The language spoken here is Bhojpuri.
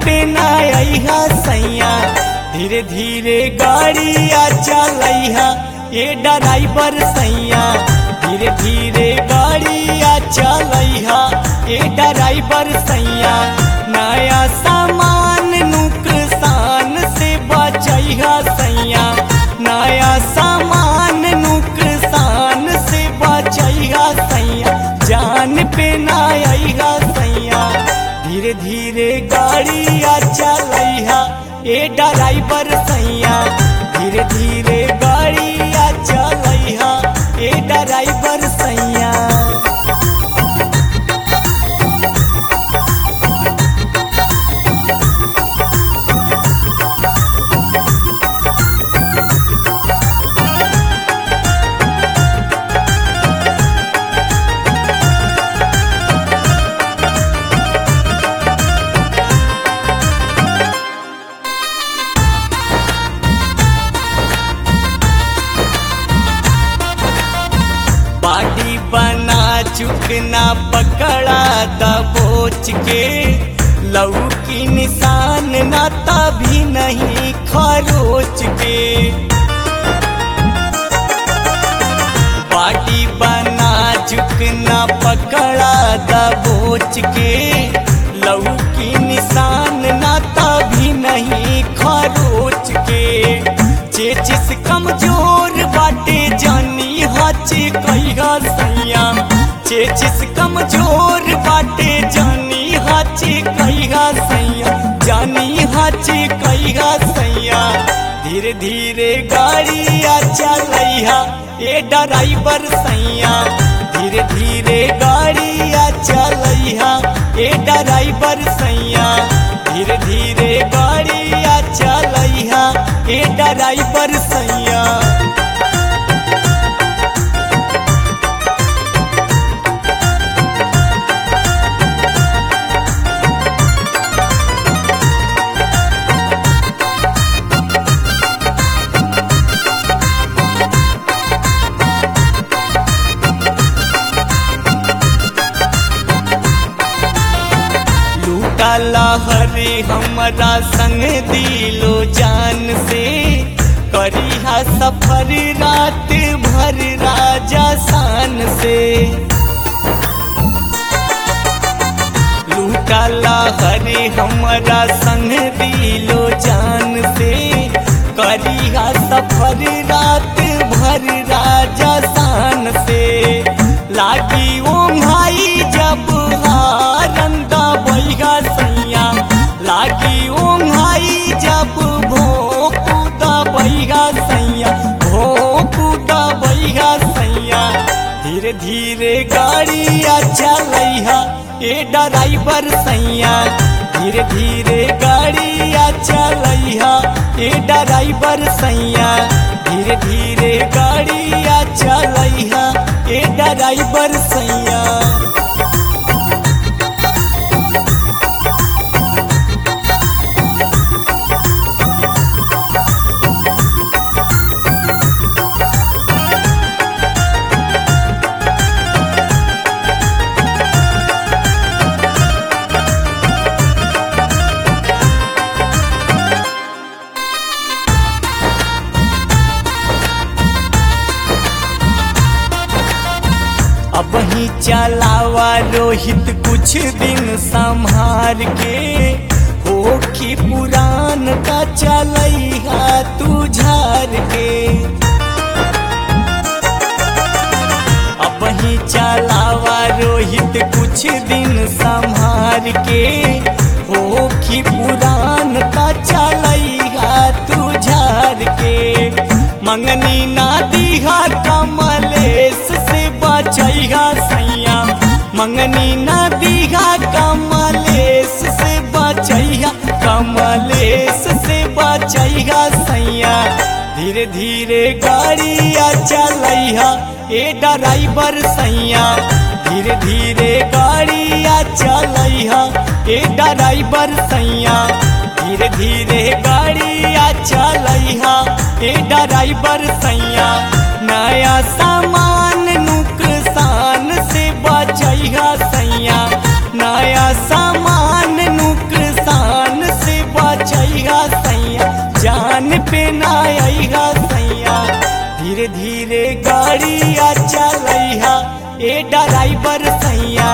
पे ना अइहा सैया, धीरे धीरे गाड़िया चलैहा ए ड्राइवर सैया, धीरे धीरे गाड़िया चलैहा ए ड्राइवर सैया। नया सामान नुकसान से बचैहा सैया, नया सामान नुकसान से बचैहा सैया, जान पे ना अइहा सैया, धीरे धीरे गाड़िया चलैहा ए ड्राइवर सैया, धीरे धीरे गाड़िया चलैहा ए ड्राइवर सैया। बाड़ी बना चुकना पकड़ा दबोच के, लहू की निशान ना तभी नहीं खरोच के। बाड़ी बना चुकना पकड़ा दबोच के, लहू की निशान ना तभी नहीं खरोच के। चेचिस कमजोर बाटे जानी हाची कहिया सैया, चेचिस कमजोर बाटे जानी हाची कहिया सैया, जानी हाची कहिया सैया। धीरे धीरे गाड़िया चलैहा ए ड्राइवर सैया, धीरे धीरे गाड़िया चलैहा ए ड्राइवर सैया, धीरे धीरे गाड़िया चलैहा ए ड्राइवर सैया। लहरे हमरा संग दिलो जान से, करिहा सफर रात भर राजा शान से। लूटा लहरे हमरा संग दिलो जान से, करिहा सफर रात भर राजा शान से। लागी ओ भाई जब हारंदा बैगा सैया, लागी ओ भाई जब भोकुदा बैगा सैया, भोकुदा बैगा सैया। धीरे धीरे गाड़िया चलैहा ए ड्राइवर सैया, धीरे धीरे गाड़िया चलैहा ए ड्राइवर सैया, धीरे धीरे गाड़िया चलैहा ए ड्राइवर सैया। अब ही चलावा रोहित कुछ दिन संभार के, हो की पुरान का चलैहा तू झार के। अब ही चलावा रोहित कुछ दिन संभार के, हो की पुरान का चलैहा तू झार के। मंगनी ना दीहा कमलेश से बचैहा सैया, मंगनी ना दीहा कमलेश से बचैहा, कमलेश से बचैहा सैया। धीरे धीरे गाड़िया चलैहा ए ड्राइवर सैया, धीरे धीरे गाड़िया चलैहा ए ड्राइवर सैया, धीरे धीरे गाड़िया चलैहा ए ड्राइवर सैया। नया सामान नुकसान से बचैहा सैया, नया सामान नुकसान ए ड्राइवर सैया